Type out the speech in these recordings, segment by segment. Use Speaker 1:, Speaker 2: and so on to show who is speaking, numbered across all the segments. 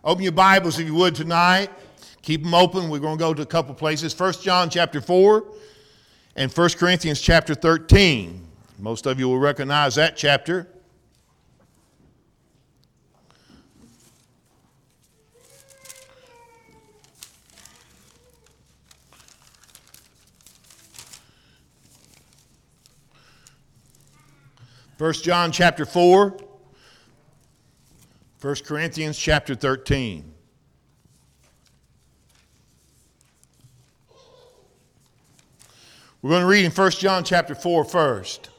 Speaker 1: Open your Bibles if you would tonight. Keep them open. We're going to go to a couple places. 1 John chapter 4 and 1 Corinthians chapter 13. Most of you will recognize that chapter. First John chapter 4, 1 Corinthians chapter 13. We're going to read in 1 John chapter 4 first.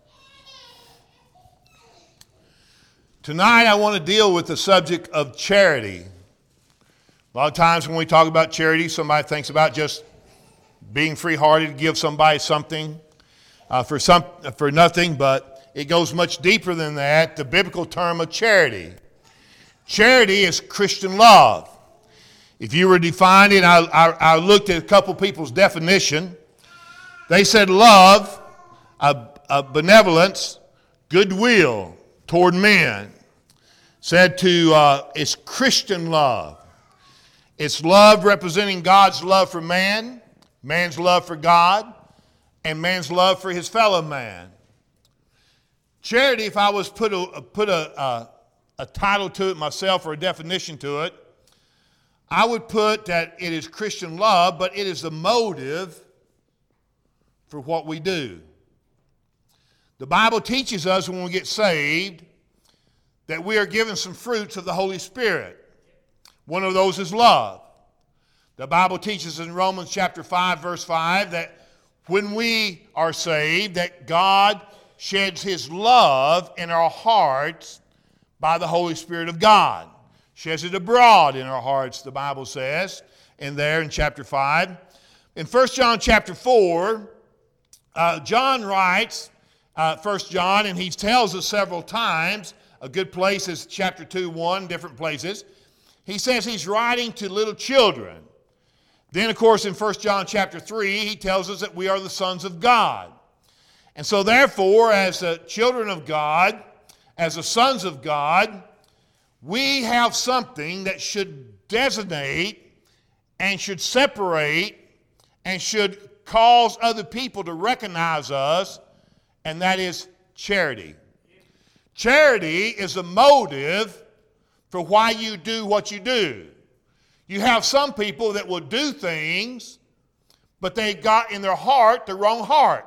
Speaker 1: Tonight I want to deal with the subject of charity. A lot of times when we talk about charity, somebody thinks about just being free-hearted to give somebody something for nothing, but it goes much deeper than that, the biblical term of charity. Charity is Christian love. If you were defining, I looked at a couple people's definition. They said love, benevolence, goodwill toward men. Said it's Christian love. It's love representing God's love for man, man's love for God, and man's love for his fellow man. Charity, if I was put a title to it myself or a definition to it, I would put that it is Christian love, but it is the motive for what we do. The Bible teaches us when we get saved that we are given some fruits of the Holy Spirit. One of those is love. The Bible teaches in Romans chapter 5, verse 5, that when we are saved, that God sheds his love in our hearts by the Holy Spirit of God. Sheds it abroad in our hearts, the Bible says, in chapter 5. In 1 John chapter 4, John writes, 1 John, and he tells us several times, a good place is chapter 2, 1, different places. He says he's writing to little children. Then, of course, in 1 John chapter 3, he tells us that we are the sons of God. And so, therefore, as the children of God, as the sons of God, we have something that should designate and should separate and should cause other people to recognize us, and that is charity. Charity is a motive for why you do what you do. You have some people that will do things, but they got in their heart the wrong heart.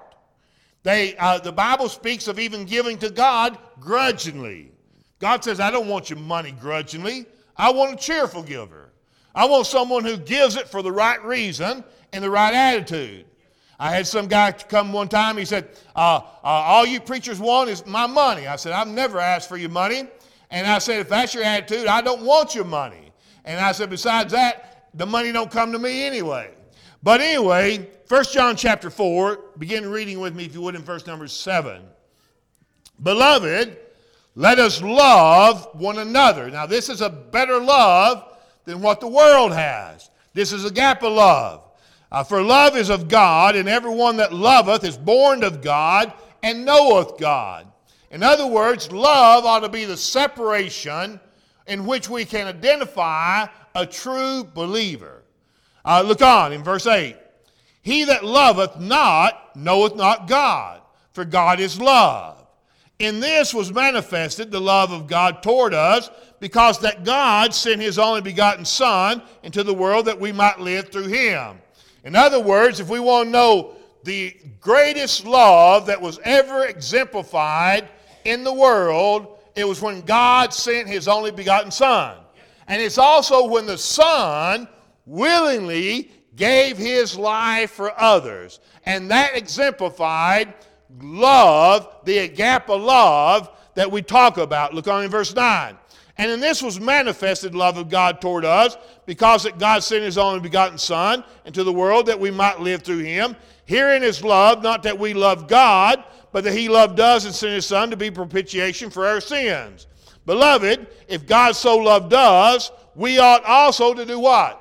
Speaker 1: The Bible speaks of even giving to God grudgingly. God says, I don't want your money grudgingly. I want a cheerful giver. I want someone who gives it for the right reason and the right attitude. I had some guy come one time. He said, all you preachers want is my money. I said, I've never asked for your money. And I said, if that's your attitude, I don't want your money. And I said, besides that, the money don't come to me anyway. But anyway, 1 John chapter 4, begin reading with me if you would in verse number 7. Beloved, let us love one another. Now this is a better love than what the world has. This is agape love. For love is of God, and everyone that loveth is born of God and knoweth God. In other words, love ought to be the separation in which we can identify a true believer. Look on in verse 8. He that loveth not knoweth not God, for God is love. In this was manifested the love of God toward us, because that God sent his only begotten Son into the world that we might live through him. In other words, if we want to know the greatest love that was ever exemplified in the world, it was when God sent his only begotten Son. And it's also when the Son willingly gave his life for others. And that exemplified love, the agape love that we talk about. Look on in verse 9. And in this was manifested love of God toward us, because that God sent his only begotten Son into the world that we might live through him. Herein is love, not that we love God, but that he loved us and sent his Son to be propitiation for our sins. Beloved, if God so loved us, we ought also to do what?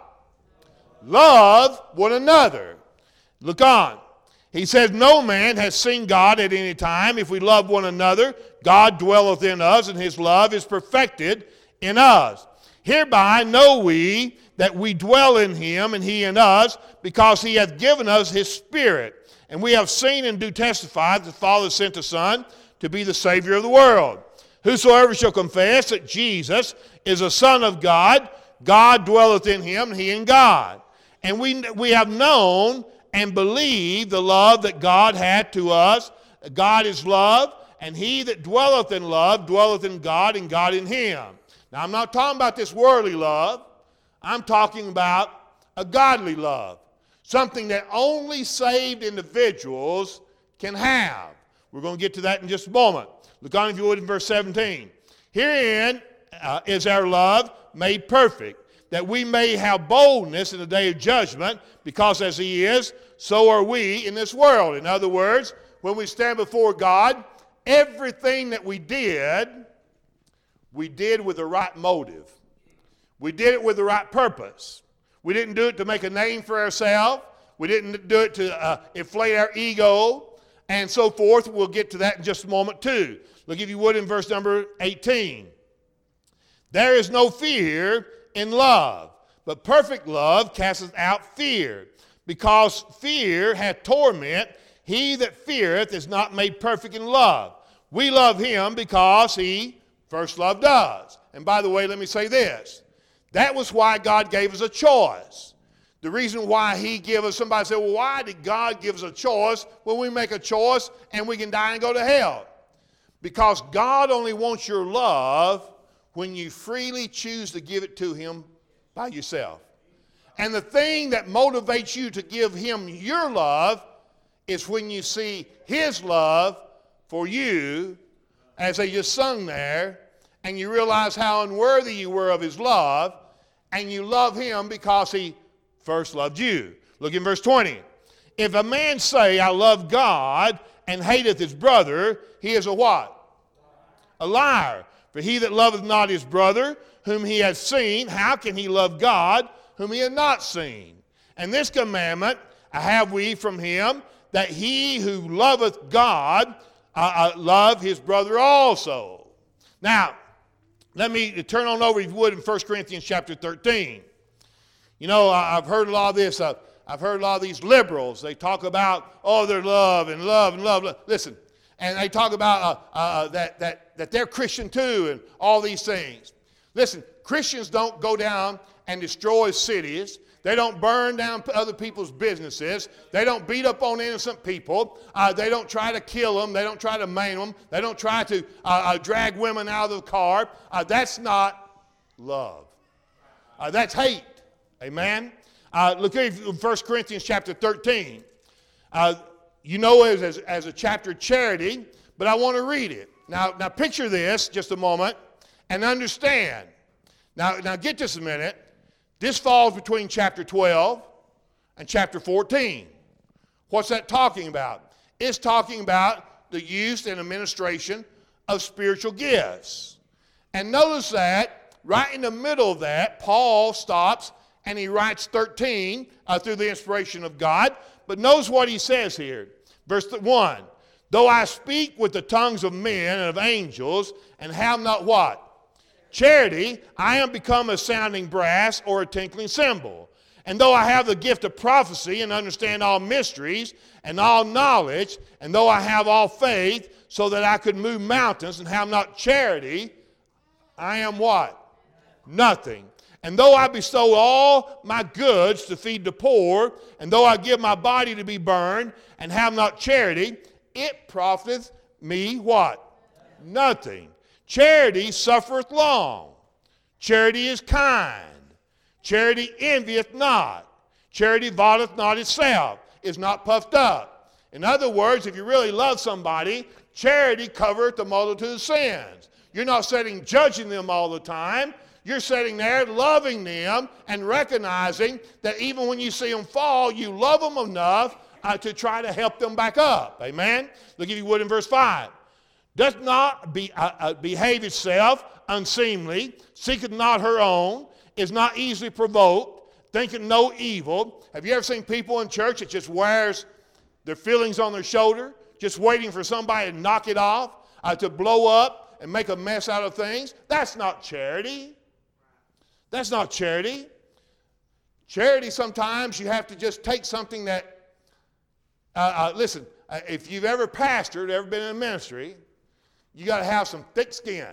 Speaker 1: Love one another. Look on. He says, no man has seen God at any time. If we love one another, God dwelleth in us, and his love is perfected in us. Hereby know we that we dwell in him and he in us, because he hath given us his Spirit. And we have seen and do testify that the Father sent the Son to be the Savior of the world. Whosoever shall confess that Jesus is the Son of God, God dwelleth in him, and he in God. And we have known and believed the love that God had to us. God is love, and he that dwelleth in love dwelleth in God, and God in him. Now, I'm not talking about this worldly love. I'm talking about a godly love, something that only saved individuals can have. We're going to get to that in just a moment. Look on, if you would, in verse 17. Herein is our love made perfect, that we may have boldness in the day of judgment, because as he is, so are we in this world. In other words, when we stand before God, everything that we did with the right motive. We did it with the right purpose. We didn't do it to make a name for ourselves. We didn't do it to inflate our ego and so forth. We'll get to that in just a moment too. Look, if you would, in verse number 18. There is no fear in love, but perfect love casteth out fear, because fear hath torment. He that feareth is not made perfect in love. We love him because he first loved us. And by the way, let me say this. That was why God gave us a choice. The reason why he gave us, somebody said, well, why did God give us a choice when we make a choice and we can die and go to hell? Because God only wants your love when you freely choose to give it to him by yourself. And the thing that motivates you to give him your love is when you see his love for you, as they just sung there, and you realize how unworthy you were of his love, and you love him because he first loved you. Look in verse 20. If a man say, I love God, and hateth his brother, he is a what? A liar. For he that loveth not his brother, whom he hath seen, how can he love God, whom he hath not seen? And this commandment have we from him, that he who loveth God love his brother also. Now, let me turn on over, if you would, in 1 Corinthians chapter 13. You know, I've heard a lot of this. I've heard a lot of these liberals. They talk about, their love and love and love. Listen, and they talk about that they're Christian too and all these things. Listen, Christians don't go down and destroy cities. They don't burn down other people's businesses. They don't beat up on innocent people. They don't try to kill them. They don't try to maim them. They don't try to drag women out of the car. That's not love. That's hate. Amen? Look at 1 Corinthians chapter 13. You know it as a chapter of charity, but I want to read it. Now picture this just a moment and understand. Now get this a minute. This falls between chapter 12 and chapter 14. What's that talking about? It's talking about the use and administration of spiritual gifts. And notice that right in the middle of that, Paul stops and he writes 13 through the inspiration of God. But notice what he says here. Verse 1. Though I speak with the tongues of men and of angels and have not what? Charity, I am become a sounding brass or a tinkling cymbal. And though I have the gift of prophecy and understand all mysteries and all knowledge, and though I have all faith so that I could move mountains and have not charity, I am what? Nothing. And though I bestow all my goods to feed the poor, and though I give my body to be burned and have not charity, it profiteth me what? Nothing. Charity suffereth long. Charity is kind. Charity envieth not. Charity vaunteth not itself, is not puffed up. In other words, if you really love somebody, charity covereth the multitude of sins. You're not sitting judging them all the time. You're sitting there loving them and recognizing that even when you see them fall, you love them enough to try to help them back up. Amen? Look, if you would, in verse 5. Doth not behave itself unseemly, seeketh not her own, is not easily provoked, thinketh no evil. Have you ever seen people in church that just wears their feelings on their shoulder, just waiting for somebody to knock it off, to blow up and make a mess out of things? That's not charity. That's not charity. Charity, sometimes you have to just take something that, listen, if you've ever pastored, ever been in a ministry, you got to have some thick skin.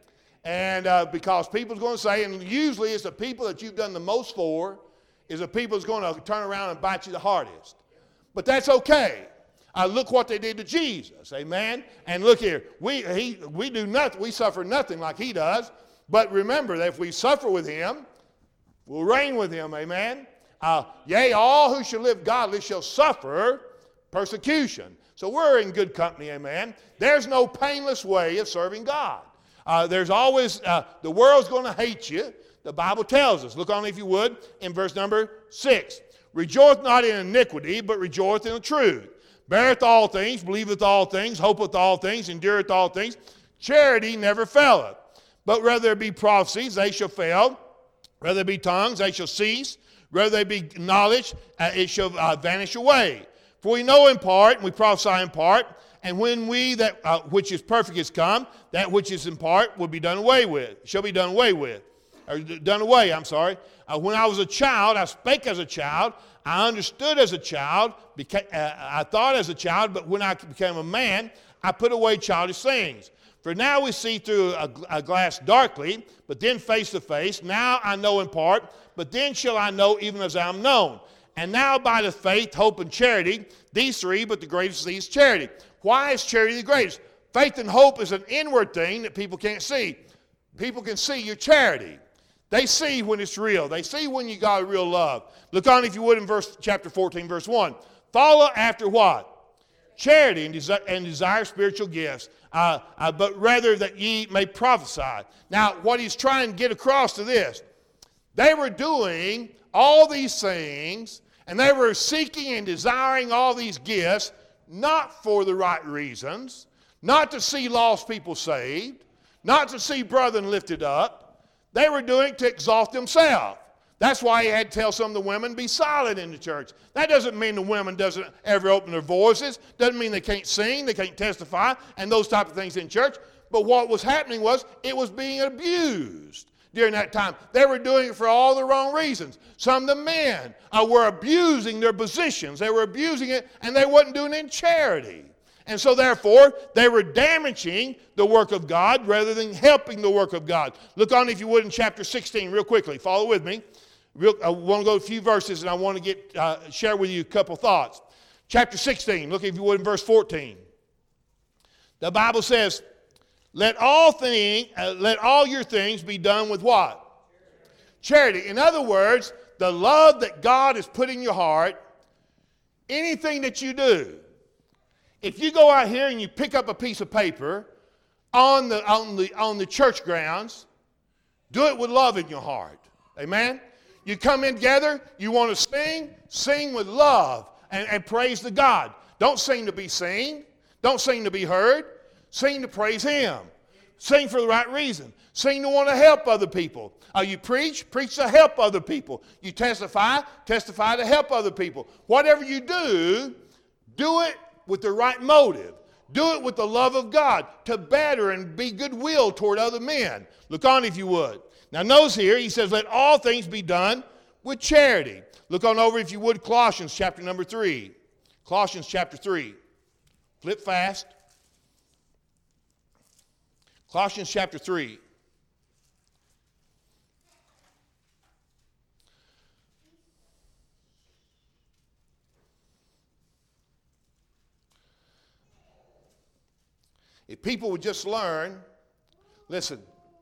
Speaker 1: And because people's going to say, and usually it's the people that you've done the most for, is the people that's going to turn around and bite you the hardest. But that's okay. Look what they did to Jesus, amen? And look here, we do nothing, we suffer nothing like he does. But remember that if we suffer with him, we'll reign with him, amen? Yea, all who shall live godly shall suffer persecution. So we're in good company, amen? There's no painless way of serving God. There's always, the world's going to hate you. The Bible tells us. Look on, if you would, in verse number 6. Rejoice not in iniquity, but rejoice in the truth. Beareth all things, believeth all things, hopeth all things, endureth all things. Charity never faileth. But whether there be prophecies, they shall fail. Whether there be tongues, they shall cease. Whether there be knowledge, it shall vanish away. For we know in part, and we prophesy in part, and when we that which is perfect is come, that which is in part will be done away with, shall be done away with. Or done away, I'm sorry. When I was a child, I spake as a child. I understood as a child. I thought as a child, but when I became a man, I put away childish things. For now we see through a glass darkly, but then face to face. Now I know in part, but then shall I know even as I am known. And now abideth faith, hope, and charity. These three, but the greatest of these is charity. Why is charity the greatest? Faith and hope is an inward thing that people can't see. People can see your charity. They see when it's real. They see when you got real love. Look on, if you would, in chapter 14, verse 1. Follow after what? Charity and desire spiritual gifts, but rather that ye may prophesy. Now, what he's trying to get across to this, they were doing all these things, and they were seeking and desiring all these gifts, not for the right reasons, not to see lost people saved, not to see brethren lifted up. They were doing it to exalt themselves. That's why he had to tell some of the women, be silent in the church. That doesn't mean the women doesn't ever open their voices. Doesn't mean they can't sing, they can't testify, and those type of things in church. But what was happening was, it was being abused during that time. They were doing it for all the wrong reasons. Some of the men were abusing their positions. They were abusing it, and they wasn't doing it in charity. And so therefore, they were damaging the work of God rather than helping the work of God. Look on, if you would, in chapter 16 real quickly. Follow with me. I want to go a few verses, and I want to share with you a couple thoughts. Chapter 16, look if you would in verse 14. The Bible says, let all your things be done with what? Charity. In other words, the love that God has put in your heart, anything that you do. If you go out here and you pick up a piece of paper on the church grounds, do it with love in your heart. Amen? You come in together, you want to sing with love and praise to God. Don't sing to be seen. Don't sing to be heard. Sing to praise Him. Sing for the right reason. Sing to want to help other people. You preach to help other people. You testify to help other people. Whatever you do it with the right motive. Do it with the love of God to better and be goodwill toward other men. Look on if you would. Now notice here, he says, let all things be done with charity. Look on over if you would, Colossians chapter number 3. Colossians chapter 3. Flip fast. Colossians chapter 3. If people would just learn, listen,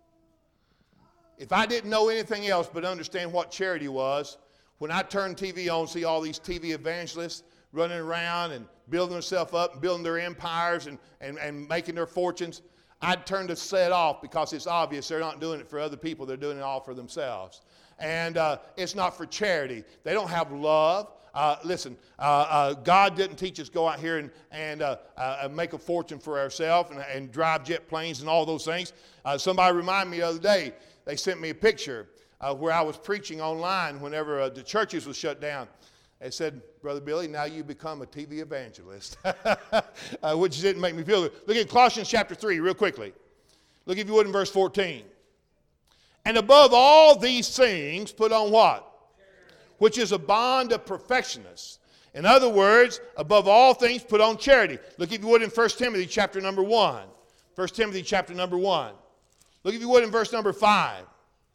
Speaker 1: if I didn't know anything else but understand what charity was, when I turned TV on, see all these TV evangelists running around and building themselves up and building their empires and making their fortunes, I'd turn the set off because it's obvious they're not doing it for other people. They're doing it all for themselves. And it's not for charity. They don't have love. Listen, God didn't teach us to go out here and make a fortune for ourselves and drive jet planes and all those things. Somebody reminded me the other day, they sent me a picture where I was preaching online whenever the churches was shut down. They said, Brother Billy, now you become a TV evangelist, which didn't make me feel good. Look at Colossians chapter 3 real quickly. Look if you would in verse 14. And above all these things, put on what? Which is a bond of perfectionists. In other words, above all things, put on charity. Look, if you would, in 1 Timothy chapter number 1. 1 Timothy chapter number 1. Look, if you would, in verse number 5.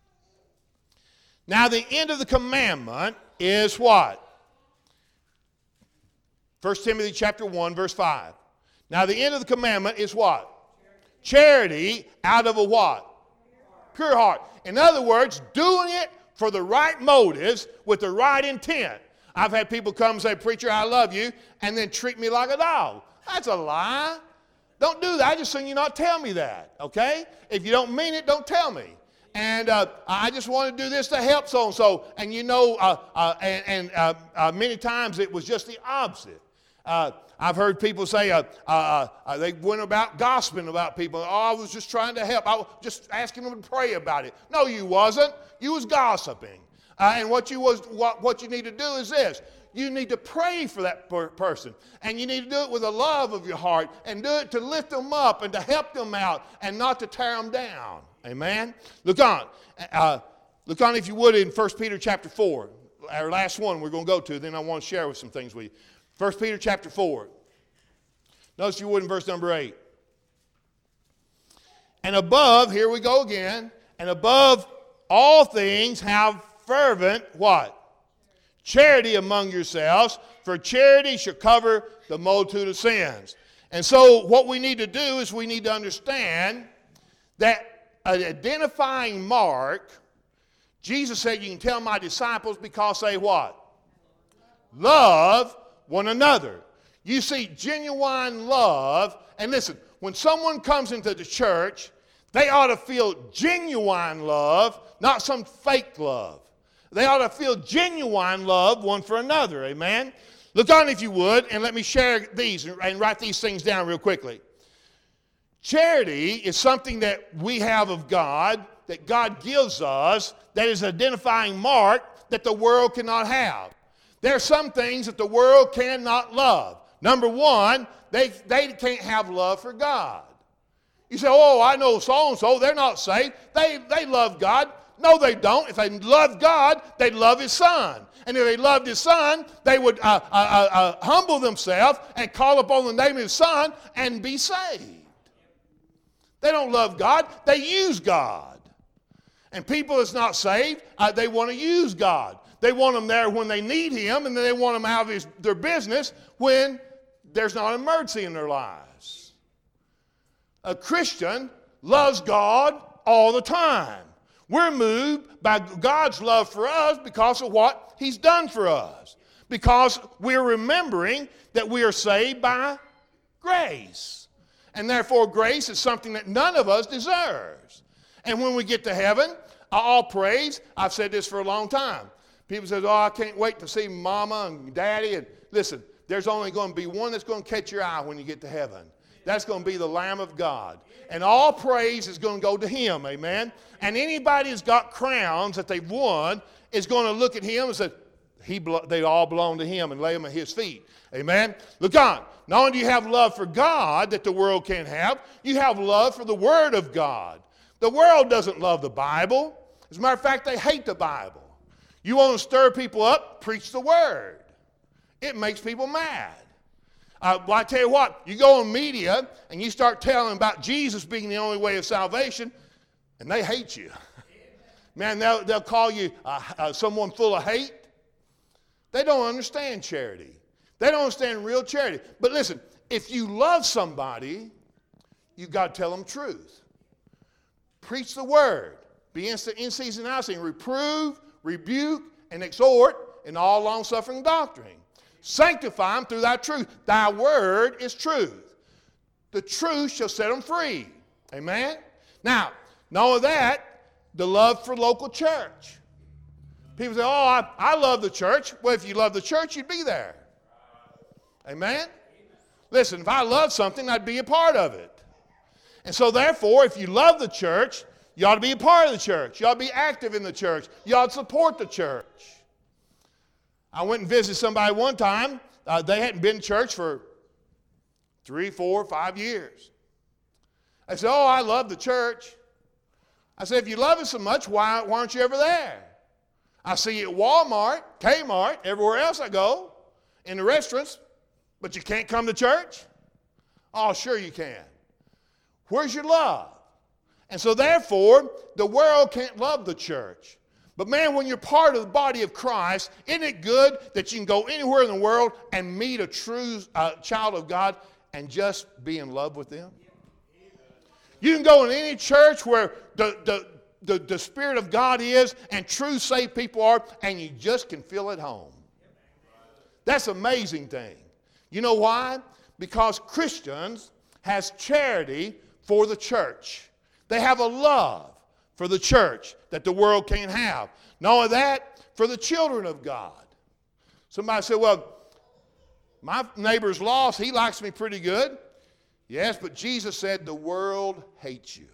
Speaker 1: Now, the end of the commandment is what? 1 Timothy chapter 1, verse 5. Now, the end of the commandment is what? Charity out of a what? Pure heart. In other words, doing it for the right motives with the right intent. I've had people come and say, "Preacher, I love you," and then treat me like a dog. That's a lie. Don't do that. I just seen you not tell me that, okay? If you don't mean it, don't tell me. And I just want to do this to help so-and-so. And you know, many times it was just the opposite. I've heard people say they went about gossiping about people. "Oh, I was just trying to help. I was just asking them to pray about it." No, you wasn't. You was gossiping. And what you need to do is this. You need to pray for that person. And you need to do it with the love of your heart. And do it to lift them up and to help them out and not to tear them down. Amen? Look on. Look on, if you would, in 1 Peter chapter 4. Our last one we're going to go to. Then I want to share with some things with you. 1 Peter chapter 4. Notice you would in verse number 8. And above, here we go again. And above all things have fervent, what? Charity among yourselves, for charity shall cover the multitude of sins. And so what we need to do is we need to understand that an identifying mark, Jesus said, "You can tell my disciples because they what? Love one another." You see, genuine love, and listen, when someone comes into the church, they ought to feel genuine love, not some fake love. They ought to feel genuine love one for another, amen? Look on, if you would, and let me share these and write these things down real quickly. Charity is something that we have of God, that God gives us, that is an identifying mark that the world cannot have. There are some things that the world cannot love. Number one, they can't have love for God. You say, "Oh, I know so-and-so, they're not saved. They love God." No, they don't. If they love God, they'd love His Son. And if they loved His Son, they would humble themselves and call upon the name of His Son and be saved. They don't love God. They use God. And people that's not saved, they want to use God. They want Him there when they need Him, and then they want Him out of their business when there's not an emergency in their lives. A Christian loves God all the time. We're moved by God's love for us because of what He's done for us. Because we're remembering that we are saved by grace. And therefore, grace is something that none of us deserves. And when we get to heaven, all praise, I've said this for a long time. People say, "Oh, I can't wait to see Mama and Daddy." And listen, there's only going to be one that's going to catch your eye when you get to heaven. That's going to be the Lamb of God. And all praise is going to go to Him, amen? And anybody who's got crowns that they've won is going to look at Him and say, they all belong to Him, and lay them at His feet, amen? Look on. Not only do you have love for God that the world can't have, you have love for the Word of God. The world doesn't love the Bible. As a matter of fact, they hate the Bible. You want to stir people up? Preach the Word. It makes people mad. Well, I tell you what, you go on media and you start telling about Jesus being the only way of salvation, and they hate you. Man, they'll call you someone full of hate. They don't understand charity. They don't understand real charity. But listen, if you love somebody, you've got to tell them truth. Preach the Word. Be in season and out of season. Reprove, rebuke, and exhort in all long-suffering doctrine. Sanctify them through thy truth. Thy word is truth. The truth shall set them free. Amen? Now, not only that, the love for local church. People say, "Oh, I love the church." Well, if you love the church, you'd be there. Amen? Listen, if I love something, I'd be a part of it. And so therefore, if you love the church, you ought to be a part of the church. You ought to be active in the church. You ought to support the church. I went and visited somebody one time. They hadn't been to church for 3, 4, 5 years. I said, "Oh, I love the church." I said, if you love it so much, why aren't you ever there? I see you at Walmart, Kmart, everywhere else I go, in the restaurants, but you can't come to church? Oh, sure you can. Where's your love? And so therefore, the world can't love the church. But man, when you're part of the body of Christ, isn't it good that you can go anywhere in the world and meet a true child of God and just be in love with them? You can go in any church where the Spirit of God is and true saved people are, and you just can feel at home. That's an amazing thing. You know why? Because Christians has charity for the church. They have a love for the church that the world can't have. Not only that, for the children of God. Somebody said, well, my neighbor's lost. He likes me pretty good. Yes, but Jesus said the world hates you.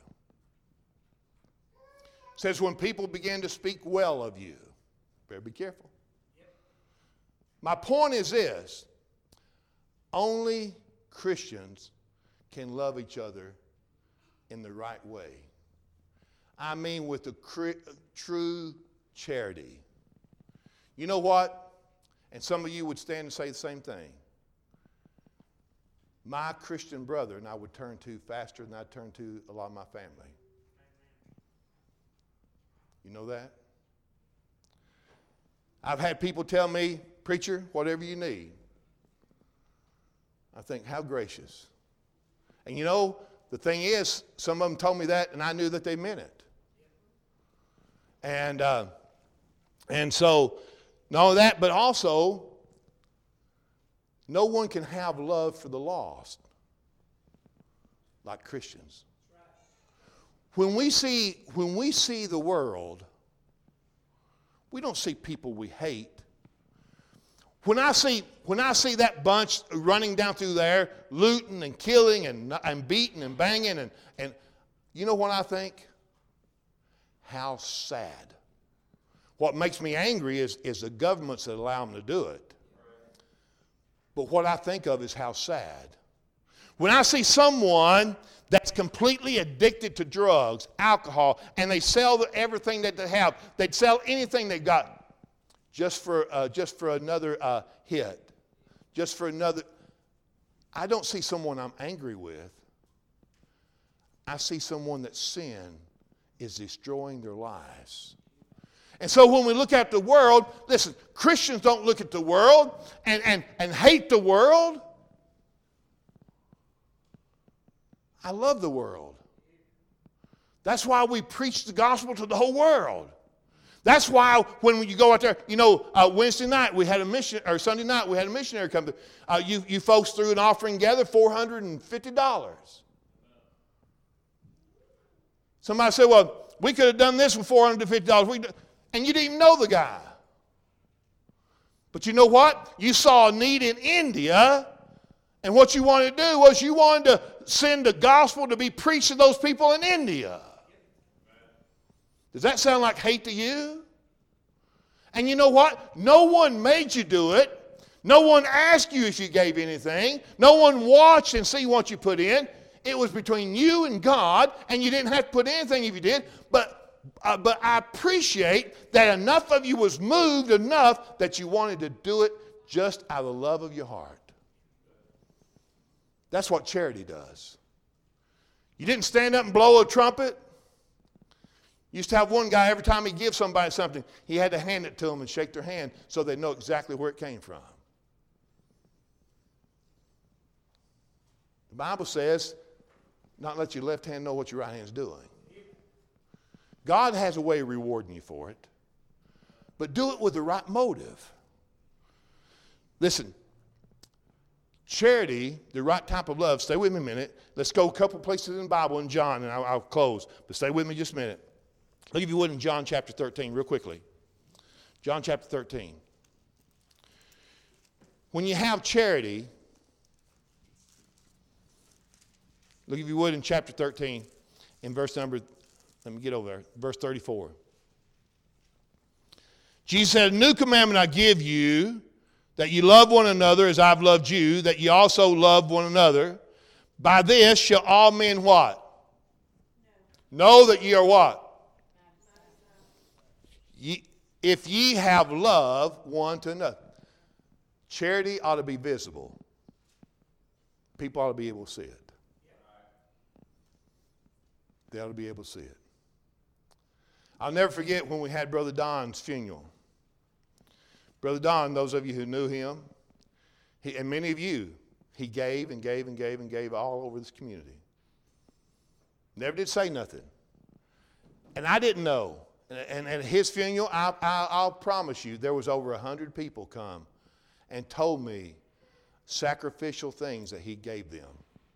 Speaker 1: Says when people begin to speak well of you, better be careful. My point is this: only Christians can love each other in the right way. I mean with the true charity. You know what? And some of you would stand and say the same thing. My Christian brother and I would turn to faster than I turn to a lot of my family. You know that? I've had people tell me, preacher, whatever you need. I think, how gracious. And you know, the thing is, some of them told me that, and I knew that they meant it. And so, not only that, but also, no one can have love for the lost like Christians. When we see the world, we don't see people we hate. When I see that bunch running down through there, looting and killing and beating and banging, and you know what I think? How sad. What makes me angry is the governments that allow them to do it. But what I think of is how sad. When I see someone that's completely addicted to drugs, alcohol, and they sell everything that they have, they'd sell anything they got just for another hit, just for another. I don't see someone I'm angry with. I see someone that sin is destroying their lives. And so when we look at the world, listen, Christians don't look at the world and hate the world. I love the world. That's why we preach the gospel to the whole world. That's why when you go out there, Wednesday night we had a Sunday night we had a missionary come. You folks threw an offering together, $450. Somebody said, well, we could have done this with $450. And you didn't even know the guy. But you know what? You saw a need in India, and what you wanted to do was you wanted to send the gospel to be preached to those people in India. Does that sound like hate to you? And you know what? No one made you do it. No one asked you if you gave anything. No one watched and see what you put in. It was between you and God, and you didn't have to put anything if you did. But I appreciate that enough of you was moved enough that you wanted to do it just out of the love of your heart. That's what charity does. You didn't stand up and blow a trumpet. Used to have one guy, every time he gives somebody something, he had to hand it to them and shake their hand so they know exactly where it came from. The Bible says, not let your left hand know what your right hand's doing. God has a way of rewarding you for it, but do it with the right motive. Listen, charity, the right type of love, stay with me a minute. Let's go a couple places in the Bible in John, and I'll close, but stay with me just a minute. Look, if you would, in John chapter 13, real quickly. John chapter 13. When you have charity, look, if you would, in chapter 13, in verse number, let me get over there, verse 34. Jesus said, a new commandment I give you, that you love one another as I've loved you, that you also love one another. By this shall all men what? Know that ye are what? if ye have love one to another. Charity ought to be visible. People ought to be able to see it. They ought to be able to see it. I'll never forget when we had Brother Don's funeral. Brother Don, those of you who knew him, and many of you, he gave and gave and gave and gave all over this community. Never did say nothing. And I didn't know. And at his funeral, I'll promise you, there was over 100 people come and told me sacrificial things that he gave them.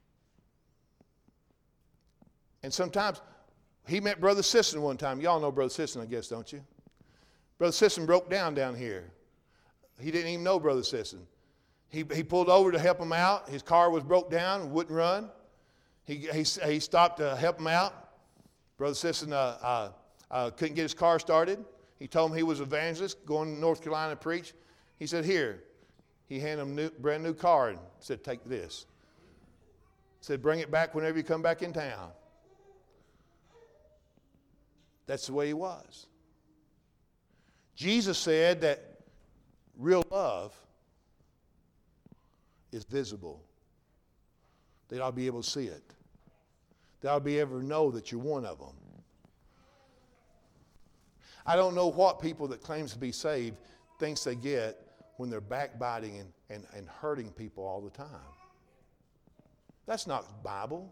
Speaker 1: And sometimes, he met Brother Sisson one time. Y'all know Brother Sisson, I guess, don't you? Brother Sisson broke down here. He didn't even know Brother Sisson. He pulled over to help him out. His car was broke down, wouldn't run. He stopped to help him out. Brother Sisson couldn't get his car started. He told him he was an evangelist going to North Carolina to preach. He said, here. He handed him a brand new car and said, take this. Said, bring it back whenever you come back in town. That's the way he was. Jesus said that real love is visible. They ought to be able to see it. They ought to be able to know that you're one of them. I don't know what people that claims to be saved thinks they get when they're backbiting and hurting people all the time. That's not Bible.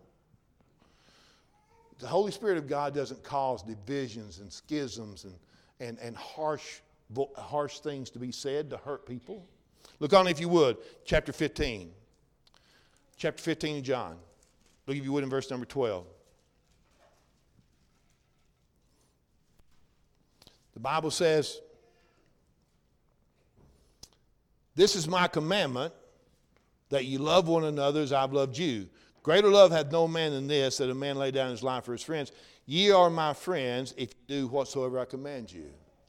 Speaker 1: The Holy Spirit of God doesn't cause divisions and schisms and harsh things to be said to hurt people. Look on, if you would, chapter 15. Chapter 15 of John. Look, if you would, in verse number 12. The Bible says, this is my commandment, that you love one another as I've loved you. Greater love hath no man than this, that a man lay down his life for his friends. Ye are my friends if you do whatsoever I command you.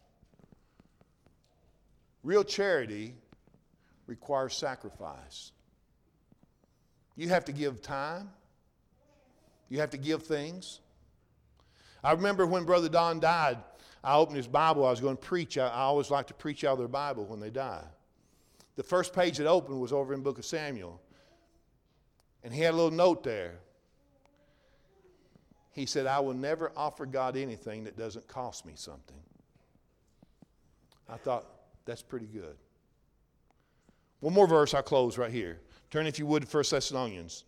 Speaker 1: Real charity requires sacrifice. You have to give time. You have to give things. I remember when Brother Don died, I opened his Bible. I was going to preach. I always like to preach out of their Bible when they die. The first page that opened was over in the book of Samuel. And he had a little note there. He said, I will never offer God anything that doesn't cost me something. I thought, that's pretty good. One more verse, I'll close right here. Turn, if you would, to 1 Thessalonians.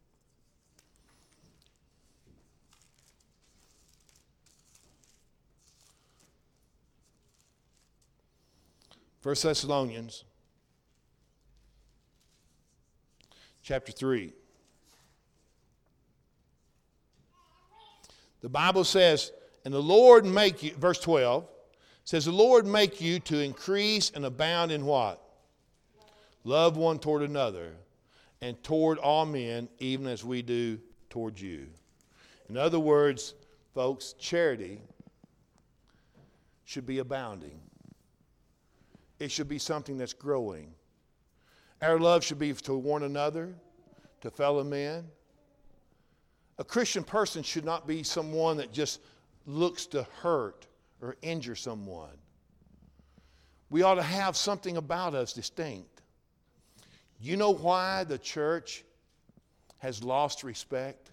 Speaker 1: First Thessalonians, chapter 3. The Bible says, and the Lord make you, verse 12, says, the Lord make you to increase and abound in what? Love one toward another, and toward all men, even as we do toward you. In other words, folks, charity should be abounding. It should be something that's growing. Our love should be to one another, to fellow men. A Christian person should not be someone that just looks to hurt or injure someone. We ought to have something about us distinct. You know why the church has lost respect?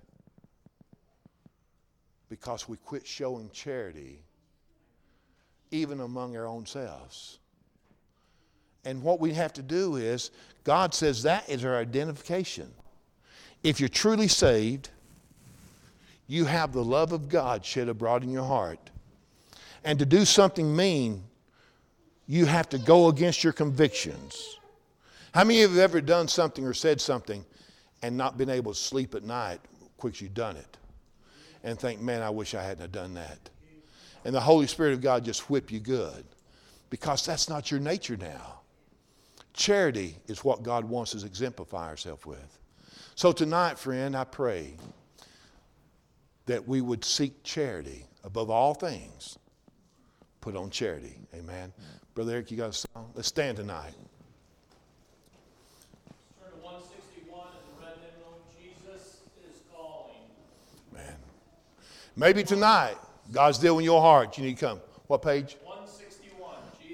Speaker 1: Because we quit showing charity even among our own selves. And what we have to do is, God says that is our identification. If you're truly saved, you have the love of God shed abroad in your heart. And to do something mean, you have to go against your convictions. How many of you have ever done something or said something and not been able to sleep at night quick you've done it? And think, man, I wish I hadn't have done that. And the Holy Spirit of God just whip you good. Because that's not your nature now. Charity is what God wants us to exemplify ourselves with. So tonight, friend, I pray that we would seek charity above all things. Put on charity. Amen. Brother Eric, you got a song? Let's stand tonight.
Speaker 2: Turn to 161 and the red hymnal, Jesus is calling.
Speaker 1: Man. Maybe tonight, God's dealing with your heart. You need to come. What page?
Speaker 2: 161.